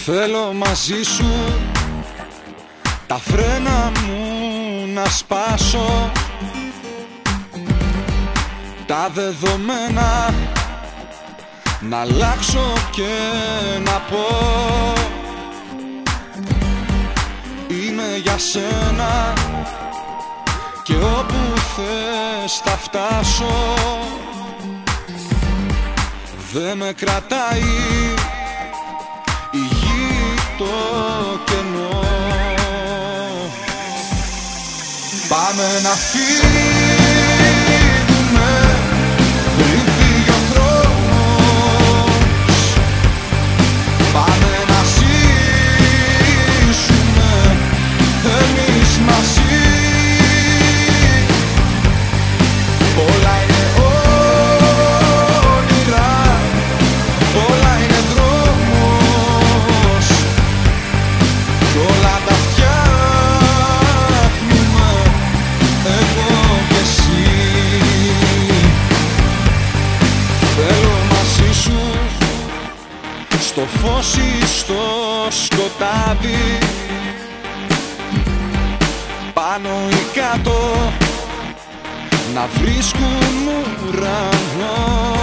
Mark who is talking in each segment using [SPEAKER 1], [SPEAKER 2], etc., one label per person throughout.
[SPEAKER 1] Θέλω μαζί σου τα φρένα μου να σπάσω, τα δεδομένα να αλλάξω και να πω είμαι για σένα και όπου θες θα φτάσω. Δε με κρατάει η γη το κενό. Πάμε να φύγουμε πριν φύγει ο χρόνος. Πάμε να ζήσουμε εμείς μαζί. Όλα είναι όνειρα, όλα είναι δρόμος κι όλα τα φτιάχνουμε εγώ και εσύ. Θέλω μαζί σου στο φως ή στο σκοτάδι, πάνω ή κάτω να βρίσκουν ουρανό.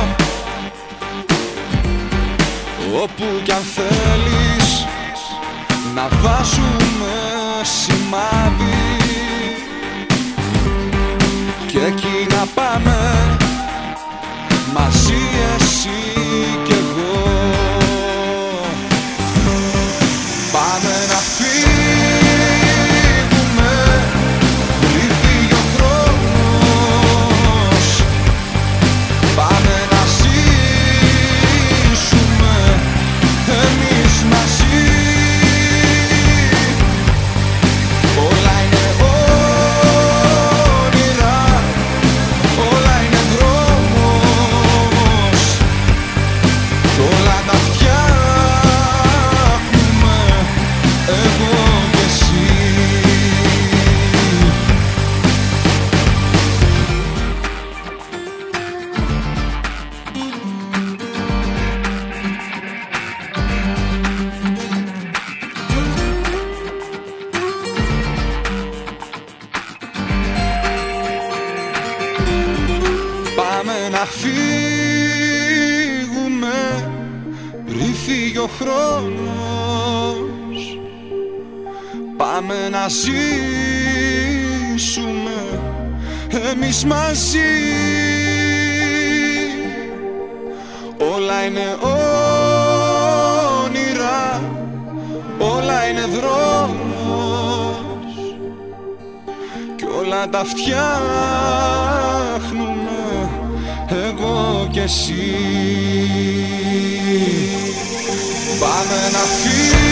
[SPEAKER 1] Όπου κι αν θέλεις να βάζουμε σημάδι και εκεί να πάμε μαζί εσύ κι εγώ. Πάμε να φύγουμε πριν φύγει ο χρόνος. Πάμε να ζήσουμε εμείς μαζί. Όλα είναι όνειρα, όλα είναι δρόμος κι όλα τα φτιάχνουμε εγώ και εσύ. Πάμε να φύγουμε πριν φύγει ο χρόνος. Πάμε να ζήσουμε εμείς μαζί. Όλα είναι όνειρα, όλα είναι δρόμος κι όλα τα φτιάχνουμε εγώ κι εσύ. Πάμε να φύγουμε